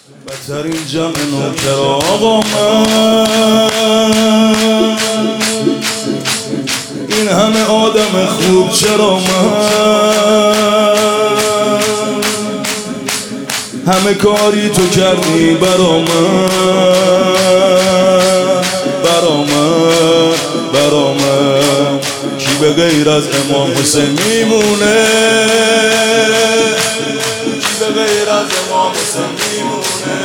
بدترین جمع نوکر آقا من، این همه آدم خوب چرا من؟ همه کاری تو کردی برا من، برا من، برا من. کی به غیر از امام حسین میمونه؟ کی به غیر از امام حسین میمونه؟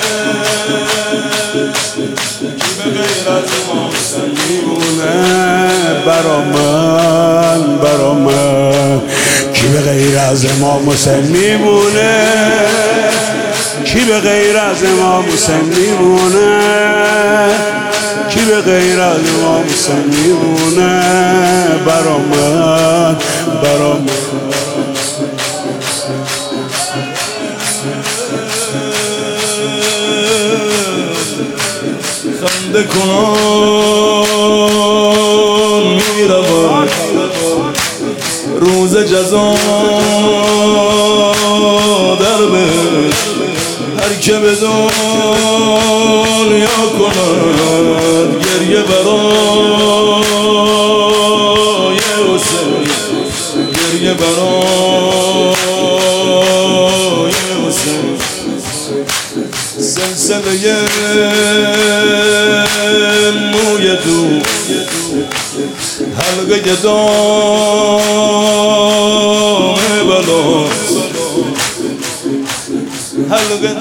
کی به غیر از امام حسین میمونه؟ برا من، برا من. کی به غیر از امام حسین میمونه؟ کی به غیر از امام حسین میمونه؟ کی به غیر از امام حسین میمونه؟ برا من، برا من. خنده کنان میروم روز جزا در بهشت، هر که به دنیا کند گریه برای حسین، گریه برای حسین. سلسله موی دو حلقه دام بلاست، حلقه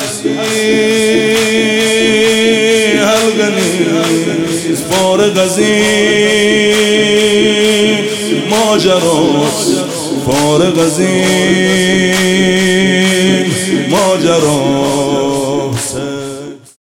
نیست فارغ از این ماجراست، فارغ از این ماجراست.